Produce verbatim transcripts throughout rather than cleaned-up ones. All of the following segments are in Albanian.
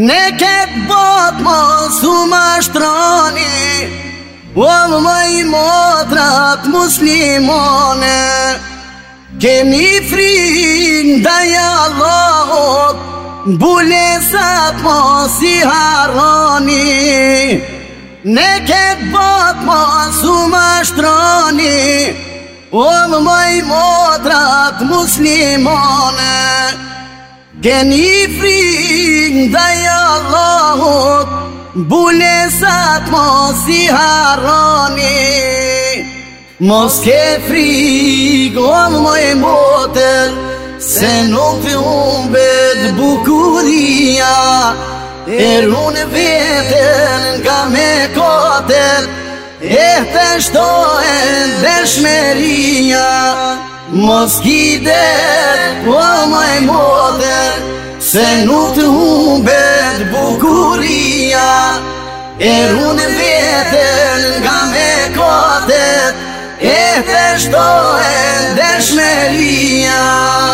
Ne ketë botë mos u mashtroni, o më i motrat muslimone. Kemi frikë ndaj Allahut, mbulesat mos i harroni. Ne ketë botë mos u mashtroni, o më i motrat muslimone. Keni frikë ndaj Allahut, mbulesat mos i harroni. Mos ke frikë o moj motër, se nuk të humbet bukuria. Erun vetën nga me kotër, e të shtojnë dëshmeria. Mos kidet o moj motër, se nuk të humbet bukuria. Erun vetën nga me kotër, e të shtojnë dëshmeria.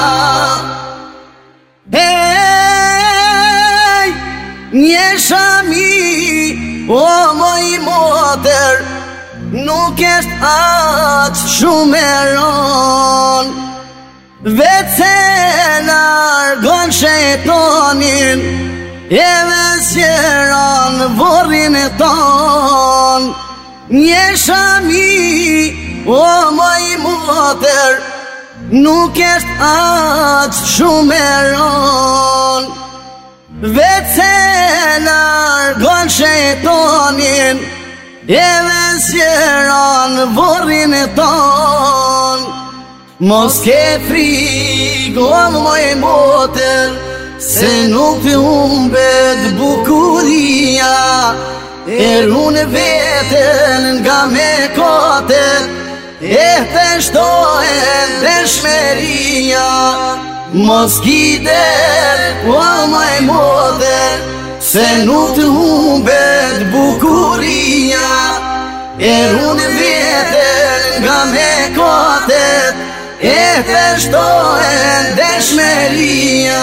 Hej, një shami o moj motër, nuk është aqë shumë e ron. Vetë se largon shejtonin, edhe sjeron vorrin e ton. Një shami o moj motër, nuk është aqë shumë e ron. Vetë se largon shejtonin, edhe sjeron vorrin e ton. Mos ke frikë o moj motër, se nuk të humbet bukuria. Erun vetën nga me kotër, e të shtojnë dëshmeria. Mos kidet o moj motër, se nuk të humbet bukuria. Erun vetën nga me kotër, e të shtojnë dëshmeria.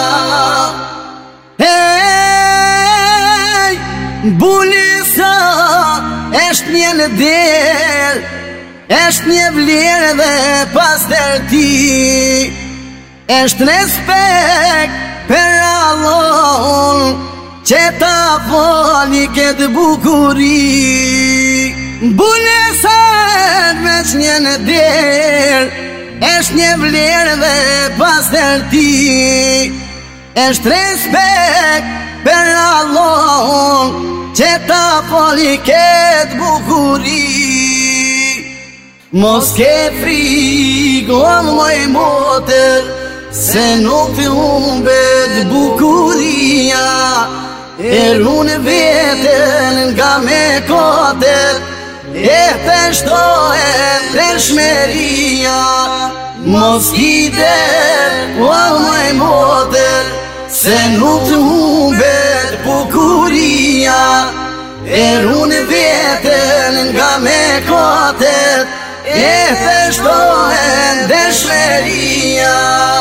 Hej, bulesa është një në der, është një vlerë dhe pastërti, është respekt për Allahun, që ta fali këtë bukuri. Bulesa është një në der, është një vlerë dhe pastërti, është respekt për Allahun, që ta fali këtë bukuri. Mos ke frikë o moj motër, se nuk të humbet bukuria. Erun vetën nga me kotër, e të shtojnë dëshmeria. Mos kidet o moj motër, se nuk të humbet bukuria. Erun vetën nga me kotër, e të shtojnë dëshmeria.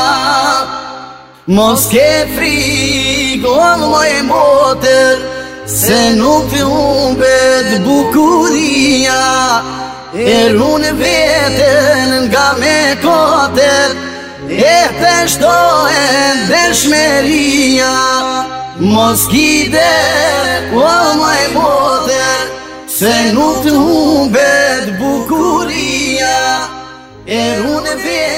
Mos ke frikë o moj motër, se nuk të humbet bukuria. Erun vetën nga me kotër, e të shtojnë dëshmeria. Mos kidet o moj motër, se nuk të humbet bukuria. Erun vetën